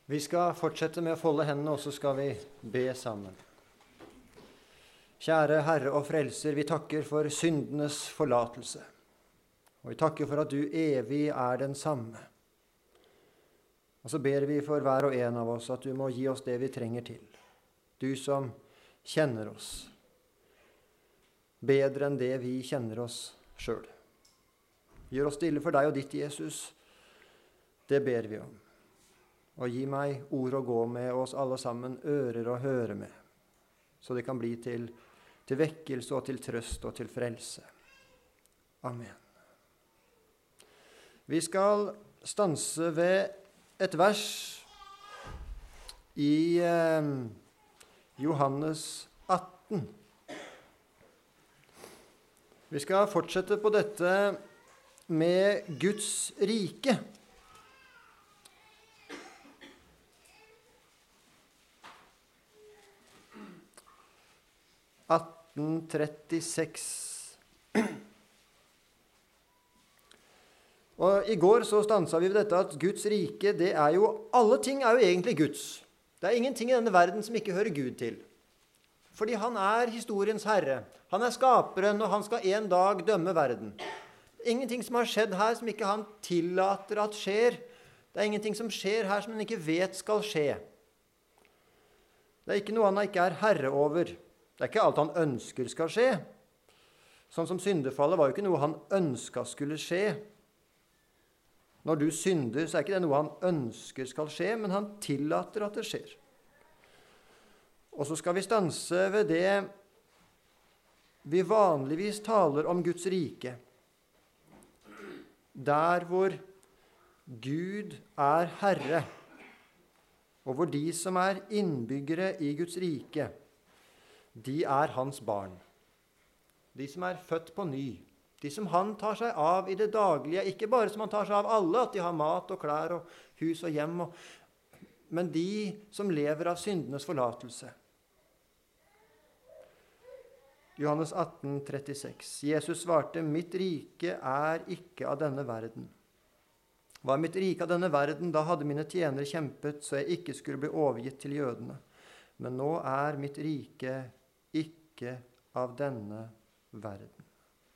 Vi skal fortsette med å folde hendene, og så skal vi be sammen. Kjære Herre og Frelser, vi takker for syndenes forlatelse. Og vi takker for at du evig er den samme. Og så ber vi for hver og en av oss at du må gi oss det vi trenger til. Du som kjenner oss bedre enn det vi kjenner oss selv. Gjør oss stille for deg og ditt, Jesus. Det ber vi om. Og gi meg ord å gå med, og oss alle sammen ører å høre med, så det kan bli til vekkelse og til trøst og til frelse. Amen. Vi skal stanse ved et vers i Johannes 18. Vi skal fortsette på dette med Guds rike. Og i går så stansa vi ved dette at Guds rike, alle ting er jo egentlig Guds. Det er ingenting i denne verden som ikke hører Gud til. Fordi han er historiens herre. Han er skaperen, og han skal en dag dømme verden. Ingenting som har skjedd her som ikke han tillater at skjer. Det er ingenting som skjer her som han ikke vet skal skje. Det er ikke noe han ikke er herre over. Det er ikke alt han ønsker skal skje. Sånn som syndefallet var jo ikke noe han ønsket skulle skje. Når du synder, så er ikke det noe han ønsker skal skje, men han tillater at det skjer. Og så skal vi stanse ved det vi vanligvis taler om Guds rike. Der hvor Gud er herre, og hvor de som er innbyggere i Guds rike, de er hans barn. De som er født på ny. De som han tar seg av i det daglige. Ikke bare som han tar seg av alle, at de har mat og klær og hus og hjem. Men de som lever av syndenes forlatelse. Johannes 18, 36. Jesus svarte, mitt rike er ikke av denne verden. Var mitt rike av denne verden, da hadde mine tjenere kjempet, så jeg ikke skulle bli overgitt til jødene. Men nå er mitt rike ikke av denne verden.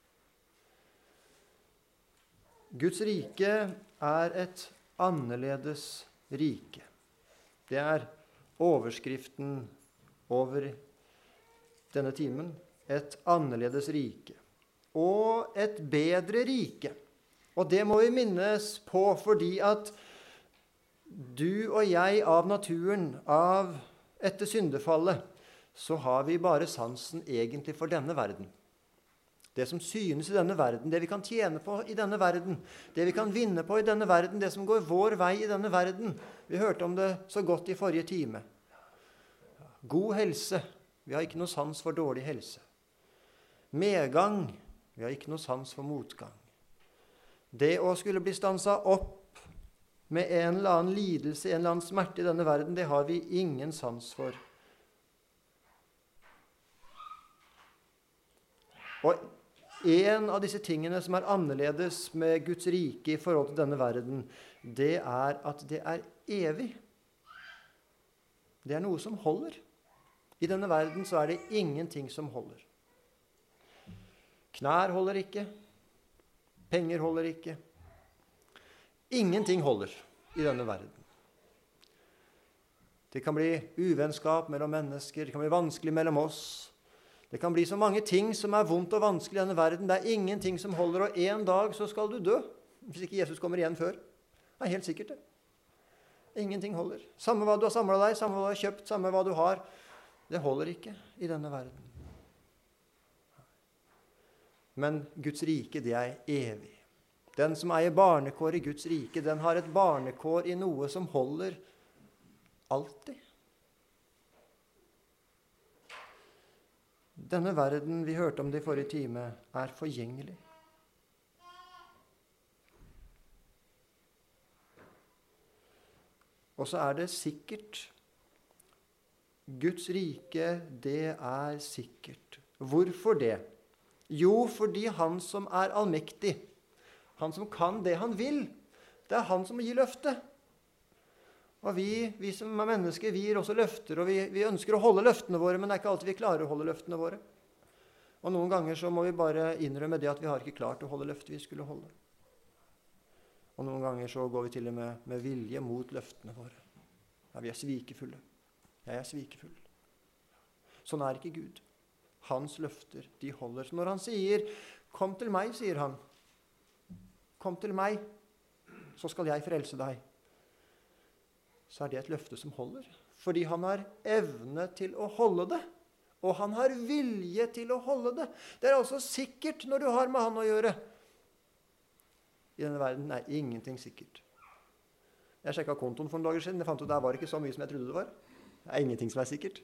Guds rike er et annerledes rike. Det er overskriften over denne timen. Et annerledes rike. Og et bedre rike. Og det må vi minnes på fordi at du og jeg av naturen, etter syndefallet, så har vi bare sansen egentlig for denne verden. Det som synes i denne verden, det vi kan tjene på i denne verden, det vi kan vinne på i denne verden, det som går vår vei i denne verden. Vi hørte om det så godt i forrige time. God helse. Vi har ikke noe sans for dårlig helse. Medgang. Vi har ikke noe sans for motgang. Det å skulle bli stanset opp med en eller annen lidelse, en eller annen smerte i denne verden, det har vi ingen sans for. Og en av disse tingene som er annerledes med Guds rike i forhold til denne verden, det er at det er evig. Det er noe som holder. I denne verden så er det ingenting som holder. Knær holder ikke. Penger holder ikke. Ingenting holder i denne verden. Det kan bli uvennskap mellom mennesker, det kan bli vanskelig mellom oss. Det kan bli så mange ting som er vondt og vanskelig i denne verden. Det er ingenting som holder, og en dag så skal du dø. Hvis ikke Jesus kommer igjen før. Det er helt sikkert det. Ingenting holder. Samme hva du har samlet deg, samme hva du har kjøpt, samme hva du har. Det holder ikke i denne verden. Men Guds rike, det er evig. Den som eier barnekår i Guds rike, den har et barnekår i noe som holder alltid. Denne verden, vi hørte om det i forrige time, er forgjengelig. Og så er det sikkert. Guds rike, det er sikkert. Hvorfor det? Jo, fordi han som er allmektig, han som kan det han vil, det er han som gir løftet. Og vi som er mennesker, vi gir også løfter, og vi ønsker å holde løftene våre, men det er ikke alltid vi klarer å holde løftene våre. Og noen ganger så må vi bare innrømme det at vi har ikke klart å holde løftet vi skulle holde. Og noen ganger så går vi til og med vilje mot løftene våre. Ja, vi er svikefulle. Jeg er svikefull. Sånn er ikke Gud. Hans løfter, de holder. Så når han sier, kom til meg, sier han. Kom til meg, så skal jeg frelse deg. Så er det et løfte som holder. Fordi han har evne til å holde det. Og han har vilje til å holde det. Det er altså sikkert når du har med han å gjøre. I denne verden er ingenting sikkert. Jeg sjekket kontoen for noen dager siden. Jeg fant ut at det var ikke så mye som jeg trodde det var. Det er ingenting som er sikkert.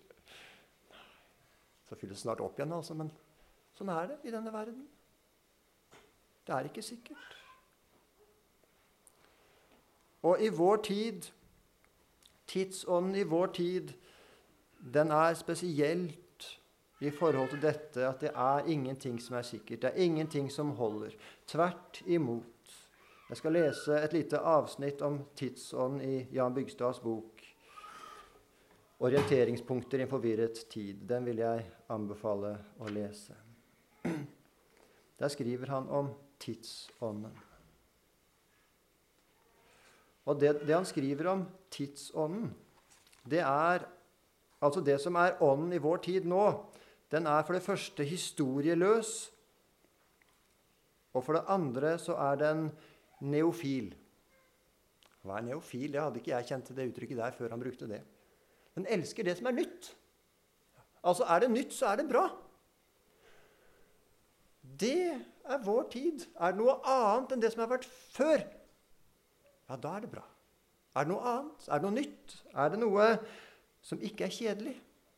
Så fylles snart opp igjen, altså. Men sånn er det i denne verden. Det er ikke sikkert. Og i vår tid, tidsånden i vår tid, den er spesielt i forhold til dette at det er ingenting som er sikkert. Det er ingenting som holder. Tvert imot. Jeg skal lese et lite avsnitt om tidsånden i Jan Bygstads bok Orienteringspunkter i en forvirret tid. Den vil jeg anbefale å lese. Der skriver han om tidsånden. Og det han skriver om tidsånden, det er altså det som er ånden i vår tid nå. Den er for det første historieløs, og for det andre så er den neofil. Hva er neofil? Det hadde ikke jeg kjent til det uttrykket der før han brukte det. Den elsker det som er nytt. Altså er det nytt, så er det bra. Det er vår tid. Er det noe annet enn det som har vært før? Ja, da er det bra. Er det noe annet? Er det noe nytt? Er det noe som ikke er kjedelig?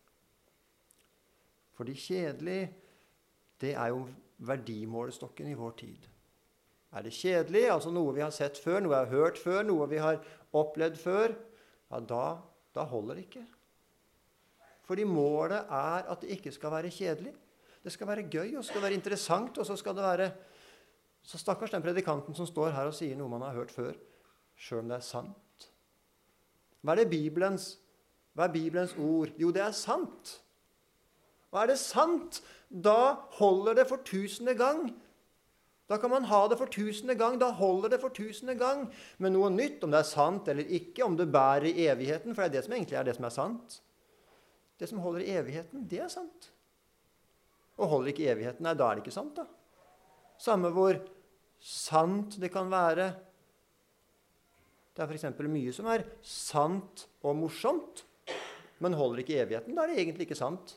Fordi kjedelig, det er jo verdimålestokken i vår tid. Er det kjedelig, altså noe vi har sett før, noe vi har hørt før, noe vi har opplevd før, ja, da holder det ikke. Fordi målet er at det ikke skal være kjedelig. Det skal være gøy, og det skal være interessant, og så skal det være så stakkars den predikanten som står her og sier noe man har hørt før, selv om det er sant. Hva er Bibelens ord? Jo, det er sant. Og er det sant, da holder det for 1000. gang. Da kan man ha det for 1000. gang, da holder det for 1000. gang. Men noe nytt, om det er sant eller ikke, om det bærer i evigheten, for det er det som egentlig er det som er sant. Det som holder i evigheten, det er sant. Og holder ikke i evigheten, nei, da er det ikke sant, da. Samme hvor sant det kan være. Det er for eksempel mye som er sant og morsomt, men holder ikke i evigheten, da er det egentlig ikke sant.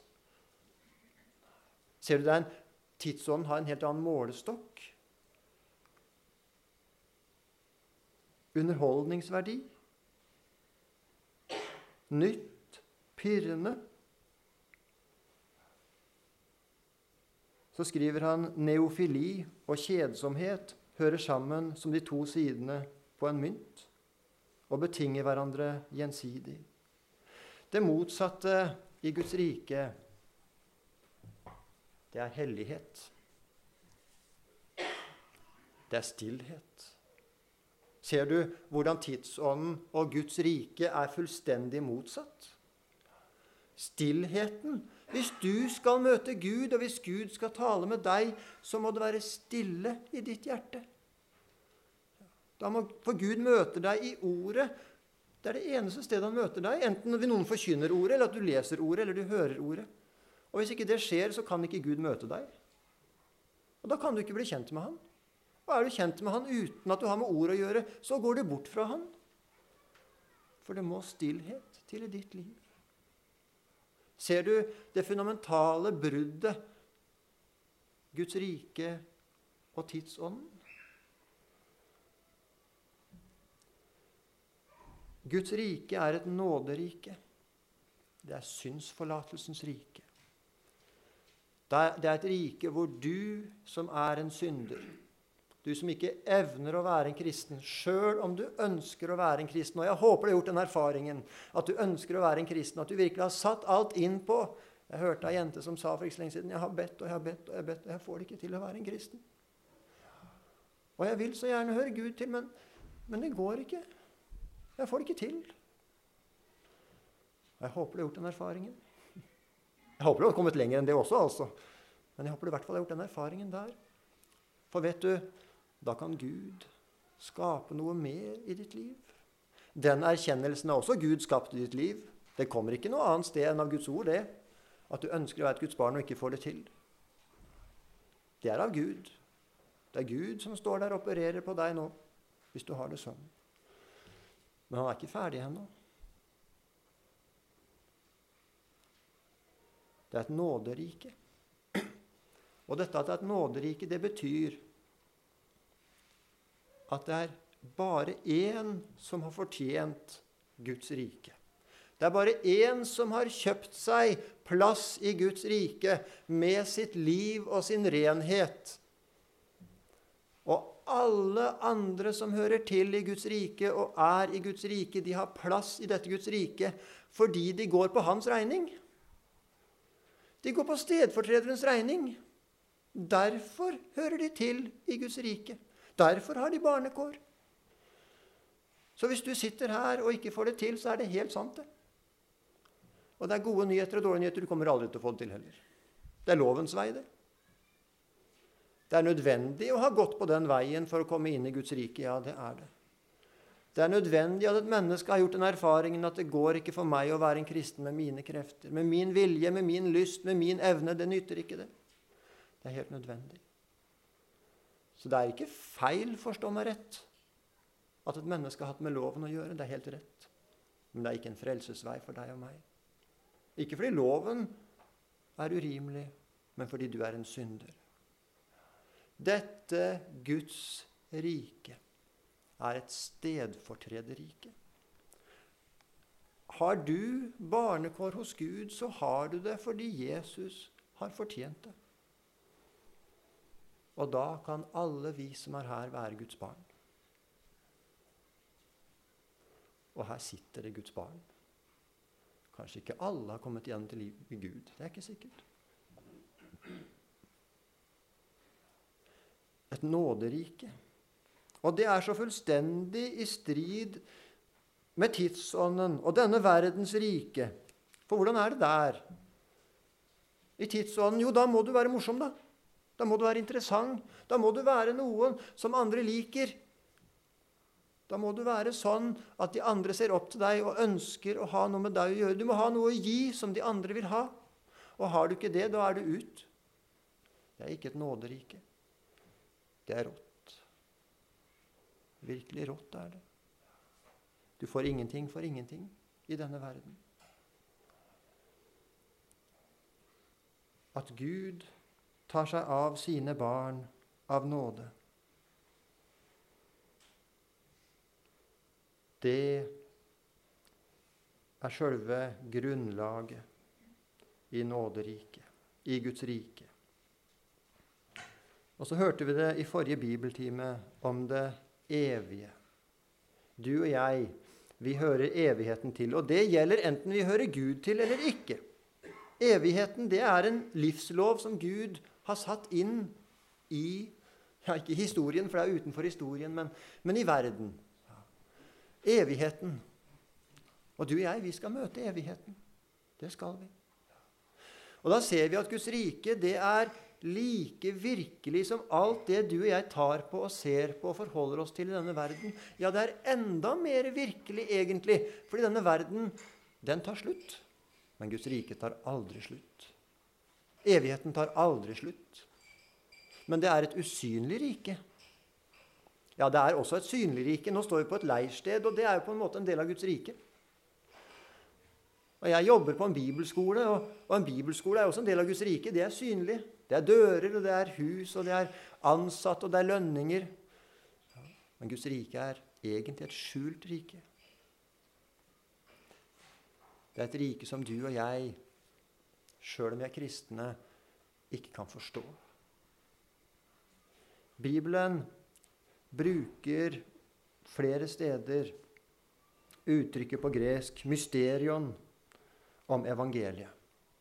Ser du det? Tidsånden har en helt annen målestokk. Underholdningsverdi. Nytt, pirrende. Så skriver han neofili og kjedsomhet hører sammen som de to sidene på en mynt og betinger hverandre gjensidig. Det motsatte i Guds rike, det er hellighet. Det er stillhet. Ser du hvordan tidsånden og Guds rike er fullstendig motsatt? Stillheten. Hvis du skal møte Gud, og hvis Gud skal tale med deg, så må det være stille i ditt hjerte. For Gud møter deg i ordet. Det er det eneste stedet han møter deg. Enten når noen forkynner ordet, eller at du leser ordet, eller du hører ordet. Og hvis ikke det skjer, så kan ikke Gud møte deg. Og da kan du ikke bli kjent med han. Og er du kjent med han uten at du har med ord å gjøre, så går du bort fra han. For det må stillhet til i ditt liv. Ser du det fundamentale bruddet, Guds rike og tidsånden? Guds rike er et nåderike. Det er syndsforlatelsens rike. Det er et rike hvor du som er en synder, du som ikke evner å være en kristen, selv om du ønsker å være en kristen, og jeg håper du har gjort den erfaringen, at du ønsker å være en kristen, at du virkelig har satt alt inn på. Jeg hørte en jente som sa for ikke så lenge siden, jeg har bedt, og jeg har bedt, og jeg har bedt, og jeg får det ikke til å være en kristen. Og jeg vil så gjerne høre Gud til, men det går ikke. Jeg får det ikke til. Jeg håper du har gjort den erfaringen. Jeg håper du har kommet lenger enn det også, altså. Men jeg håper du i hvert fall har gjort den erfaringen der. For vet du, da kan Gud skape noe mer i ditt liv. Den erkjennelsen er også Gud skapt i ditt liv. Det kommer ikke noe annet sted enn av Guds ord, det. At du ønsker å være et Guds barn og ikke får det til. Det er av Gud. Det er Gud som står der og opererer på deg nå, hvis du har det sånn. Men han er ikke ferdig ennå. Det er et nåderike. Og dette at det er et nåderike, det betyr at det er bare én som har fortjent Guds rike. Det er bare én som har kjøpt seg plass i Guds rike med sitt liv og sin renhet. Og alle andre som hører til i Guds rike og er i Guds rike, de har plass i dette Guds rike fordi de går på hans regning. De går på stedfortrederens regning. Derfor hører de til i Guds rike. Derfor har de barnekår. Så hvis du sitter her og ikke får det til, så er det helt sant det. Og det er gode nyheter og dårlige nyheter. Du kommer aldri til å få det til heller. Det er lovens vei, det. Det er nødvendig å ha gått på den veien for å komme inn i Guds rike. Ja, det er det. Det er nødvendig at et menneske har gjort den erfaringen at det går ikke for meg å være en kristen med mine krefter, med min vilje, med min lyst, med min evne. Det nytter ikke det. Det er helt nødvendig. Så det er ikke feil, forstå meg rett, at et menneske har hatt med loven å gjøre. Det er helt rett. Men det er ikke en frelsesvei for deg og meg. Ikke fordi loven er urimelig, men fordi du er en synder. Dette Guds rike er et stedfortrederrike. Har du barnekår hos Gud, så har du det fordi Jesus har fortjent det. Og da kan alle vi som er her, være Guds barn. Og her sitter det Guds barn. Kanskje ikke alle har kommet igjen til liv med Gud. Det er ikke sikkert. Et nåderike. Og det er så fullstendig i strid med tidsånden og denne verdens rike. For hvordan er det der? I tidsånden, jo, da må du være morsom, da. Da må du være interessant. Da må du være noen som andre liker. Da må du være sånn at de andre ser opp til deg og ønsker å ha noe med deg å gjøre. Du må ha noe å gi som de andre vil ha. Og har du ikke det, da er du ut. Det er ikke et nåderike. Det er rått. Virkelig rått er det. Du får ingenting for ingenting i denne verden. At Gud tar seg av sine barn av nåde. Det er selve grunnlaget i nåderiket, i Guds rike. Og så hørte vi det i forrige bibeltime om det evige. Du og jeg, vi hører evigheten til, og det gjelder enten vi hører Gud til eller ikke. Evigheten, det er en livslov som Gud har satt inn i, ja, ikke i historien, for det er utenfor historien, men i verden. Evigheten. Og du og jeg, vi skal møte evigheten. Det skal vi. Og da ser vi at Guds rike, det er like virkelig som alt det du og jeg tar på og ser på og forholder oss til i denne verden. Ja, det er enda mer virkelig egentlig, fordi denne verden, den tar slutt. Men Guds rike tar aldri slutt. Evigheten tar aldri slutt. Men det er et usynlig rike. Ja, det er også et synlig rike. Nå står vi på et leirsted, og det er jo på en måte en del av Guds rike. Og jeg jobber på en bibelskole, og en bibelskole er også en del av Guds rike. Det er synlig. Det er dører, og det er hus, og det er ansatte, og det er lønninger. Men Guds rike er egentlig et skjult rike. Det er et rike som du og jeg, selv om vi er kristne, ikke kan forstå. Bibelen bruker flere steder uttrykket på gresk mysterion om evangeliet.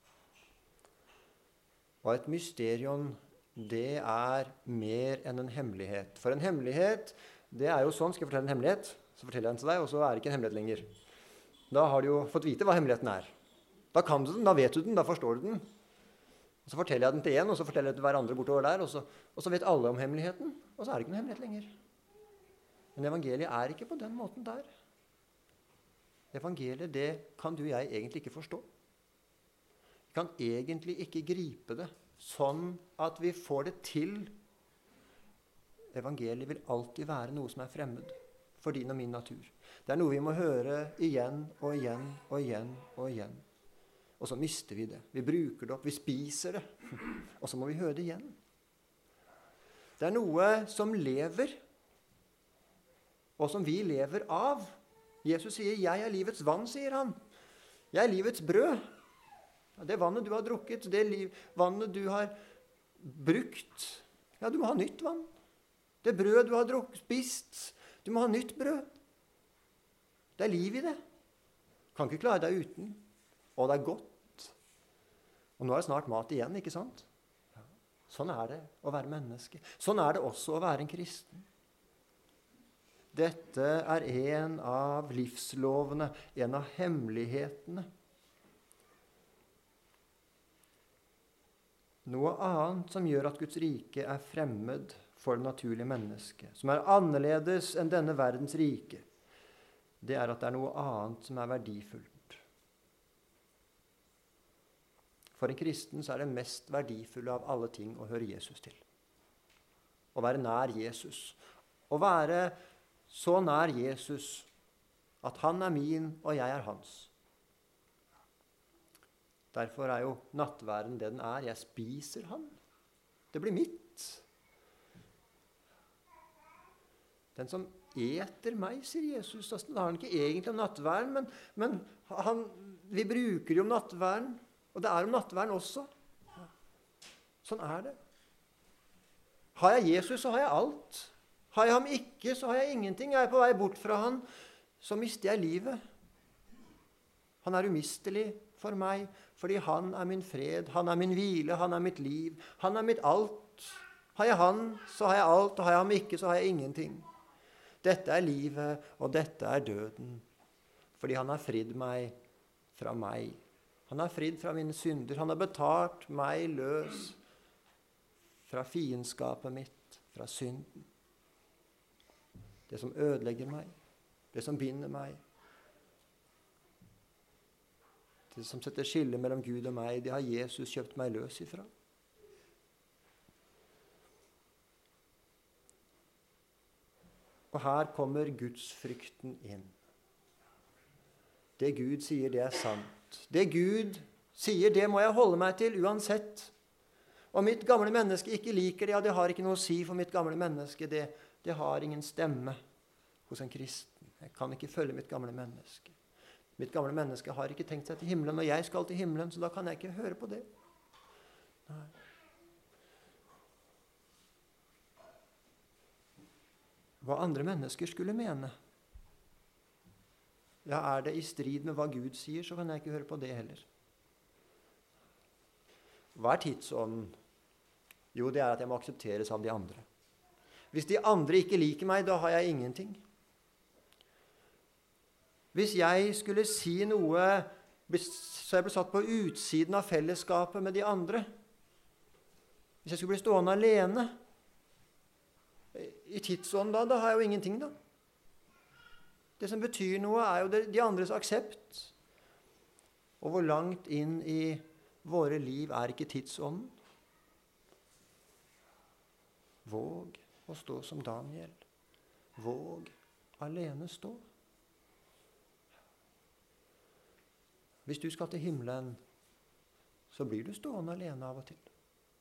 Og et mysterion, det er mer enn en hemmelighet. For en hemmelighet, det er jo sånn, skal jeg fortelle en hemmelighet, så forteller jeg den til deg, og så er det ikke en hemmelighet lenger. Da har du jo fått vite hva hemmeligheten er. Da kan du den, da vet du den, da forstår du den. Og så forteller jeg den til en, og så forteller jeg til hver andre bortover der, og så vet alle om hemmeligheten, og så er det ikke noen hemmelighet lenger. Men evangeliet er ikke på den måten der. Evangeliet, det kan du og jeg egentlig ikke forstå. Vi kan egentlig ikke gripe det sånn at vi får det til. Evangeliet vil alltid være noe som er fremmed for din og min natur. Det er noe vi må høre igjen og igjen og igjen og igjen. Og så mister vi det. Vi bruker det opp, vi spiser det. Og så må vi høre det igjen. Det er noe som lever, og som vi lever av. Jesus sier, 'Jeg er livets vann', sier han. 'Jeg er livets brød'. Det vannet du har drukket, det vannet du har brukt. Ja, du må ha nytt vann. Det brød du har spist, du må ha nytt brød. Det er liv i det. Du kan ikke klare deg uten. Og det er godt. Og nå er det snart mat igjen, ikke sant? Ja. Sånn er det å være menneske. Sånn er det også å være en kristen. Dette er en av livslovene, en av hemmelighetene. Noe annet som gjør at Guds rike er fremmed for det naturlige mennesket, som er annerledes enn denne verdens rike, det er at det er noe annet som er verdifullt. For en kristen så er det mest verdifulle av alle ting å høre Jesus til. Å være nær Jesus. Å være så nær Jesus at han er min og jeg er hans. Derfor er jo nattværen det den er. Jeg spiser han. Det blir mitt. Den som eter meg, sier Jesus. Da har han ikke egentlig om nattværen, men vi bruker jo om nattværen. Og det er om nattværen også. Sånn er det. Har jeg Jesus, så har jeg alt. Har jeg ham ikke, så har jeg ingenting. Jeg er på vei bort fra han, så mister jeg livet. Han er umistelig for meg, fordi han er min fred, han er min hvile, han er mitt liv. Han er mitt alt. Har jeg han, så har jeg alt, og har jeg ham ikke, så har jeg ingenting. Dette er livet, og dette er døden. Fordi han har fridd meg fra meg. Han har fridd fra mine synder. Han har betalt meg løs fra fiendskapet mitt, fra synden. Det som ødelegger meg, det som binder meg, det som setter skille mellom Gud og meg, det har Jesus kjøpt meg løs ifra. Og her kommer gudsfrykten inn. Det Gud sier, det er sant. Det Gud sier, det må jeg holde meg til uansett. Og mitt gamle menneske ikke liker det, ja, det har ikke noe å si for mitt gamle menneske. Det har ingen stemme hos en kristen. Jeg kan ikke følge mitt gamle menneske. Mitt gamle menneske har ikke tenkt seg til himmelen, og jeg skal til himmelen, så da kan jeg ikke høre på det. Nei. Hva andre mennesker skulle mene. Ja, er det i strid med hva Gud sier, så kan jeg ikke høre på det heller. Hva er tidsånden? Jo, det er at jeg må aksepteres av de andre. Hvis de andre ikke liker meg, da har jeg ingenting. Hvis jeg skulle si noe, så jeg ble satt på utsiden av fellesskapet med de andre, hvis jeg skulle bli stående alene, i tidsånden da har jeg jo ingenting da. Det som betyr noe er jo de andres aksept. Og hvor langt inn i våre liv er ikke tidsånden? Våg å stå som Daniel. Våg alene stå. Hvis du skal til himmelen, så blir du stående alene av og til.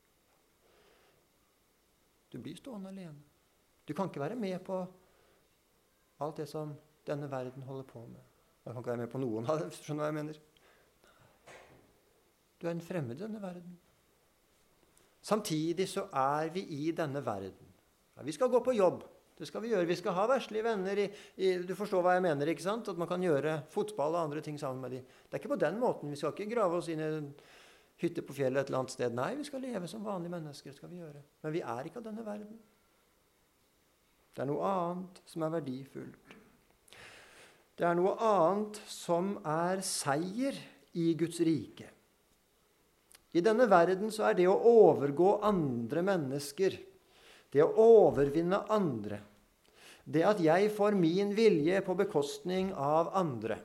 Du blir stående alene. Du kan ikke være med på alt det som denne verden holder på med. Jeg kan ikke være med på noen av det, skjønner du hva jeg mener? Du er en fremmed i denne verden. Samtidig så er vi i denne verden. Ja, vi skal gå på jobb. Det skal vi gjøre. Vi skal ha verslige venner. Du forstår hva jeg mener, ikke sant? At man kan gjøre fotball og andre ting sammen med dem. Det er ikke på den måten. Vi skal ikke grave oss inn i en hytte på fjellet et eller annet sted. Nei, vi skal leve som vanlige mennesker, skal vi gjøre. Men vi er ikke av denne verden. Det er noe annet som er verdifullt. Det er noe annet som er seier i Guds rike. I denne verden så er det å overgå andre mennesker, det å overvinne andre, det at jeg får min vilje på bekostning av andre.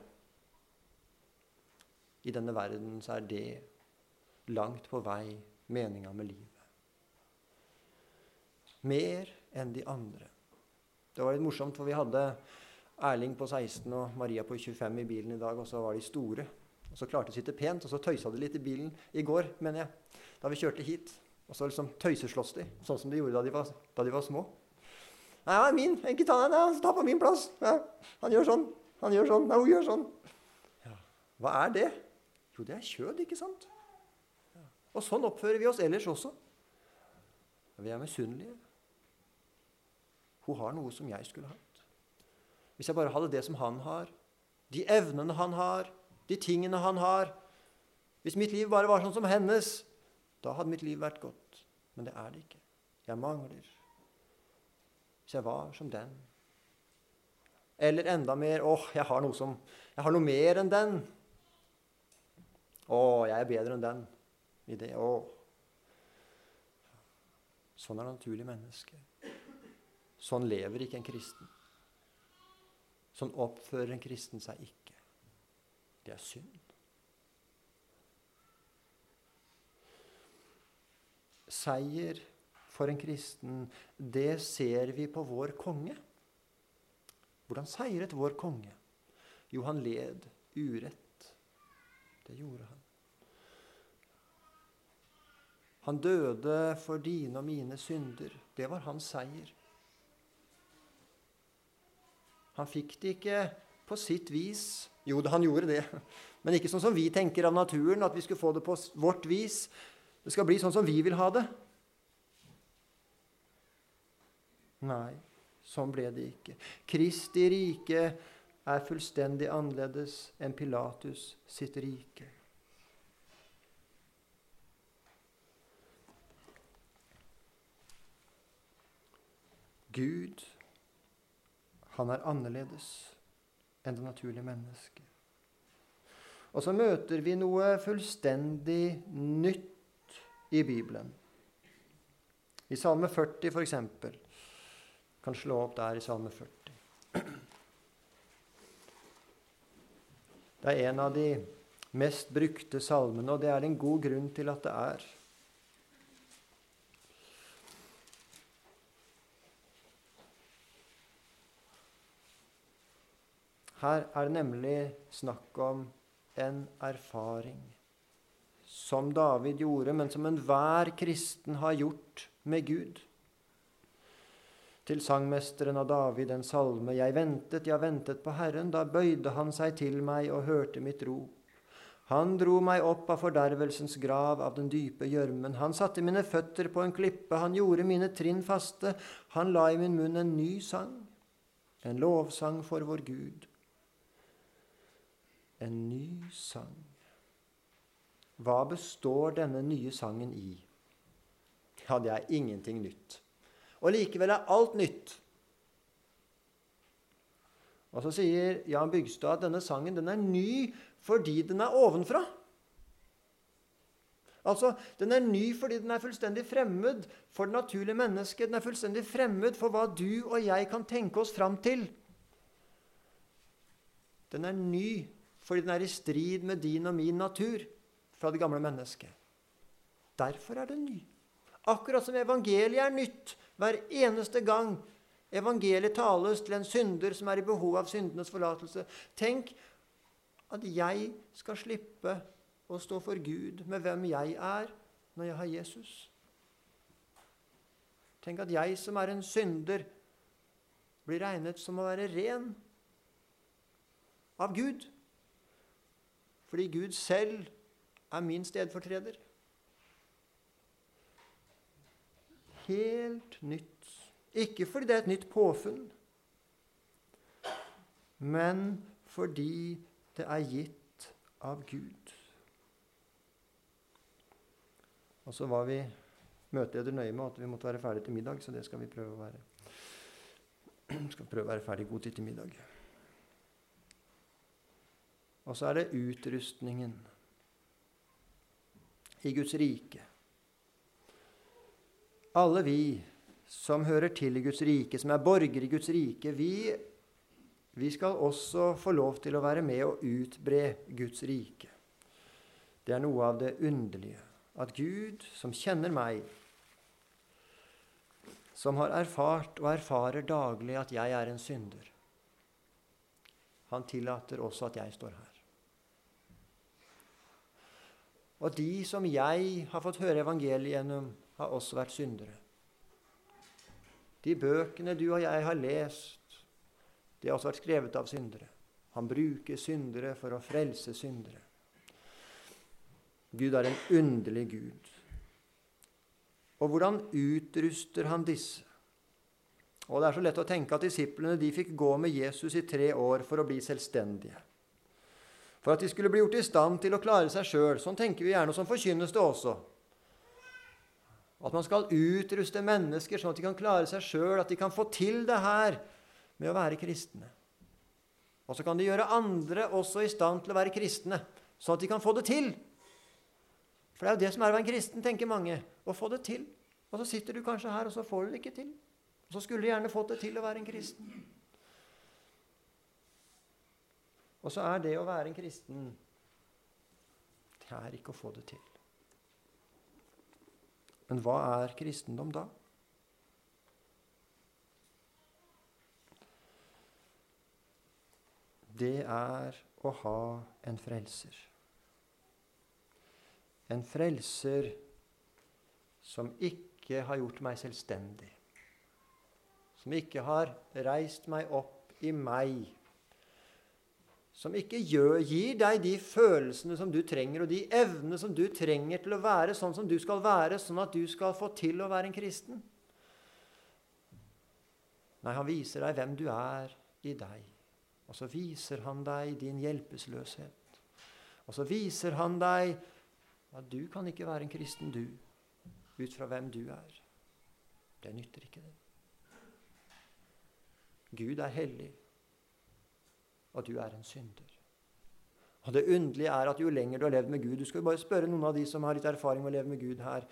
I denne verden så er det langt på vei meningen med livet. Mer enn de andre. Det var litt morsomt, for vi hadde Erling på 16 og Maria på 25 i bilen i dag, og så var de store. Og så klarte de å sitte pent, og så tøysa de litt i bilen i går, mener jeg, da vi kjørte hit. Og så liksom tøyseslåss de, sånn som de gjorde da de var små. Nei, han er min, ikke ta den, han tar på min plass. Ja, han gjør sånn, nei, hun gjør sånn. Ja. Hva er det? Jo, det er kjød, ikke sant? Ja. Og sånn oppfører vi oss ellers også. Vi er misunnelige. Hun har noe som jeg skulle hatt. Hvis jeg bare hadde det som han har, de evnene han har, de tingene han har. Hvis mitt liv bare var sånn som hennes, da hadde mitt liv vært godt. Men det er det ikke. Jeg mangler. Hvis jeg var som den. Eller enda mer, jeg har noe mer enn den. Jeg er bedre enn den. I det, Sånn er det naturlige mennesket. Sånn lever ikke en kristen. Sånn oppfører en kristen seg ikke. Det er synd. Seier for en kristen, det ser vi på vår konge. Hvordan seiret vår konge? Jo, han led urett. Det gjorde han. Han døde for dine og mine synder. Det var hans seier. Han fikk det ikke på sitt vis. Jo, han gjorde det. Men ikke sånn som vi tenker av naturen, at vi skulle få det på vårt vis. Det skal bli sånn som vi vil ha det. Nei, sånn ble det ikke. Kristi rike er fullstendig annerledes enn Pilatus sitt rike. Gud, han er annerledes enn det naturlige mennesket. Og så møter vi noe fullstendig nytt i Bibelen. I Salme 40 for eksempel. Kan slå opp der i Salme 40. Det er en av de mest brukte salmene, og det er en god grunn til at det er. Her er det nemlig snakk om en erfaring som David gjorde, men som enhver kristen har gjort med Gud. Til sangmesteren av David en salme: Jeg ventet på Herren, da bøyde han seg til meg og hørte mitt rop. Han dro meg opp av fordervelsens grav, av den dype gjørmen. Han satte mine føtter på en klippe, han gjorde mine trinn faste. Han la i min munn en ny sang, en lovsang for vår Gud. En ny sang. Hva består denne nye sangen i? Ja, det er ingenting nytt. Og likevel er alt nytt. Og så sier Jan Bygstad at denne sangen den er ny fordi den er ovenfra. Altså, den er ny fordi den er fullstendig fremmed for det naturlige mennesket. Den er fullstendig fremmed for hva du og jeg kan tenke oss fram til. Den er ny fordi den er i strid med din og min natur fra det gamle mennesket. Derfor er den ny. Akkurat som evangeliet er nytt hver eneste gang evangeliet tales til en synder som er i behov av syndenes forlatelse. Tenk at jeg skal slippe å stå for Gud med hvem jeg er når jeg har Jesus. Tenk at jeg som er en synder blir regnet som å være ren av Gud. Fordi Gud selv er min stedfortreder. Helt nytt. Ikke fordi det er et nytt påfunn, men fordi det er gitt av Gud. Og så var vi møteleder nøye med at vi måtte være ferdig til middag, så det skal vi prøve å være. Vi skal prøve å være ferdig god tid til middag. Og så er det utrustningen i Guds rike. Alle vi som hører til i Guds rike, som er borgere i Guds rike, vi skal også få lov til å være med og utbre Guds rike. Det er noe av det underlige, at Gud, som kjenner meg, som har erfart og erfarer daglig at jeg er en synder, han tillater også at jeg står her. Og de som jeg har fått høre evangeliet gjennom, har også vært syndere. De bøkene du og jeg har lest, de har også vært skrevet av syndere. Han bruker syndere for å frelse syndere. Gud er en underlig Gud. Og hvordan utruster han disse? Og det er så lett å tenke at disiplene de fikk gå med Jesus i 3 år for å bli selvstendige. For at de skulle bli gjort i stand til å klare seg selv. Sånn tenker vi gjerne, og sånn forkynnes det også. At man skal utruste mennesker sånn at de kan klare seg selv, at de kan få til det her med å være kristne. Og så kan de gjøre andre også i stand til å være kristne, sånn at de kan få det til. For det er jo det som er å være en kristen, tenker mange, å få det til. Og så sitter du kanskje her, og så får du det ikke til. Og så skulle du gjerne fått det til å være en kristen. Og så er det å være en kristen, det er ikke å få det til. Men hva er kristendom da? Det er å ha en frelser. En frelser som ikke har gjort meg selvstendig. Som ikke har reist meg opp i meg. Som ikke gir deg de følelsene som du trenger, og de evnene som du trenger til å være sånn som du skal være, sånn at du skal få til å være en kristen. Nei, han viser deg hvem du er i deg. Og så viser han deg din hjelpeløshet. Og så viser han deg at du kan ikke være en kristen, du, ut fra hvem du er. Det nytter ikke det. Gud er hellig, og du er en synder. Og det underlige er at jo lenger du har levd med Gud, du skal bare spørre noen av de som har litt erfaring med å leve med Gud her,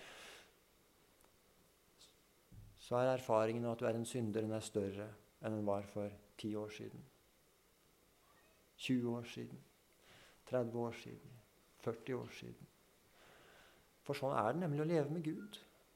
så er erfaringen at du er en synder, den er større enn den var for 10 år siden. 20 år siden. 30 år siden. 40 år siden. For sånn er det nemlig å leve med Gud.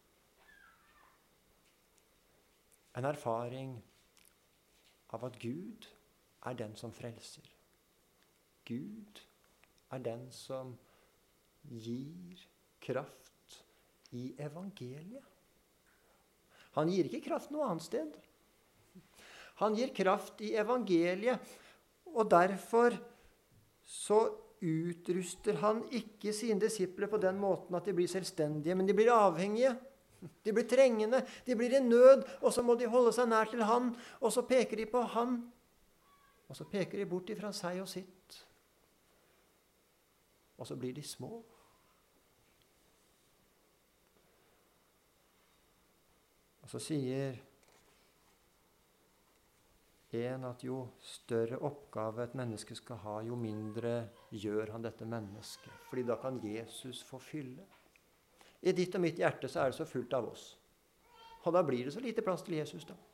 En erfaring av at Gud er den som frelser. Gud er den som gir kraft i evangeliet. Han gir ikke kraft noe annet sted. Han gir kraft i evangeliet, og derfor så utruster han ikke sine disipler på den måten at de blir selvstendige, men de blir avhengige. De blir trengende, de blir i nød, og så må de holde seg nær til han, og så peker de på han, og så peker de bort ifra seg og sitt. Og så blir de små. Og så sier en at jo større oppgave et menneske skal ha, jo mindre gjør han dette mennesket. Fordi da kan Jesus få fylle. I ditt og mitt hjerte så er det så fullt av oss. Og da blir det så lite plass til Jesus da.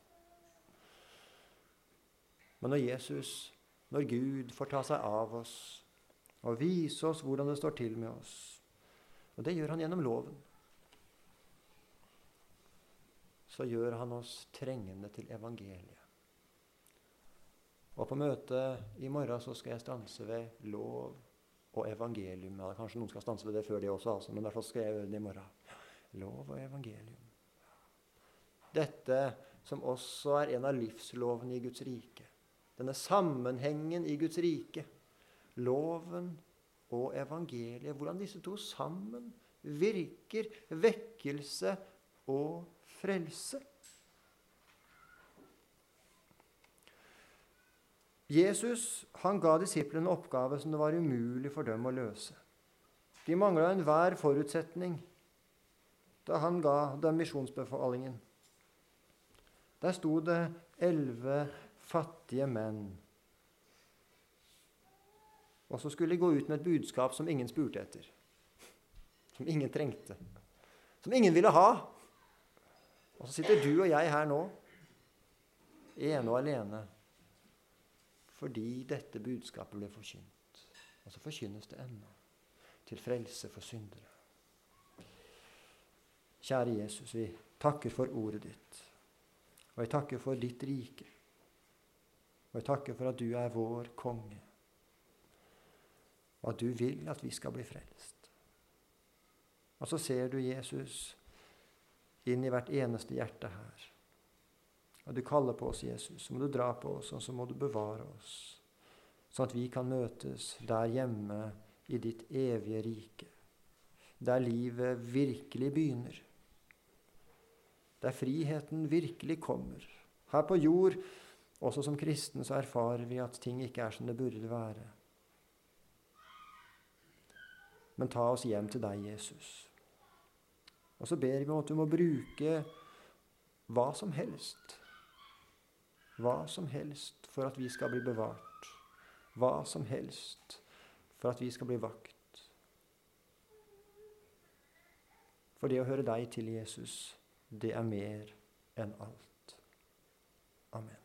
Men når Gud får ta seg av oss og vise oss hvordan det står til med oss, og det gjør han gjennom loven, så gjør han oss trengende til evangeliet. Og på møtet i morgen så skal jeg stanse ved lov og evangelium. Ja, kanskje noen skal stanse ved det før det også, altså, men derfor skal jeg gjøre det i morgen. Lov og evangelium. Dette som også er en av livslovene i Guds rike. Denne sammenhengen i Guds rike. Loven og evangeliet. Hvordan disse to sammen virker vekkelse og frelse. Jesus, han ga disiplene en oppgave som det var umulig for dem å løse. De manglet enhver forutsetning da han ga dem misjonsbefalingen. Der sto det 11 fattige menn. Og så skulle de gå ut med et budskap som ingen spurte etter. Som ingen trengte. Som ingen ville ha. Og så sitter du og jeg her nå, ene og alene, fordi dette budskapet ble forkynt. Og så forkynnes det ennå, til frelse for syndere. Kjære Jesus, vi takker for ordet ditt. Og jeg takker for ditt rike. Og jeg takker for at du er vår konge. Og at du vil at vi skal bli frelst. Og så ser du, Jesus, inn i hvert eneste hjerte her. Og du kaller på oss, Jesus. Så må du dra på oss, og så må du bevare oss. Sånn at vi kan møtes der hjemme i ditt evige rike. Der livet virkelig begynner. Der friheten virkelig kommer. Her på jord, også som kristne, så erfarer vi at ting ikke er som det burde være. Men ta oss hjem til deg, Jesus. Og så ber vi om at du må bruke hva som helst. Hva som helst for at vi skal bli bevart. Hva som helst for at vi skal bli vakt. For det å høre deg til, Jesus, det er mer enn alt. Amen.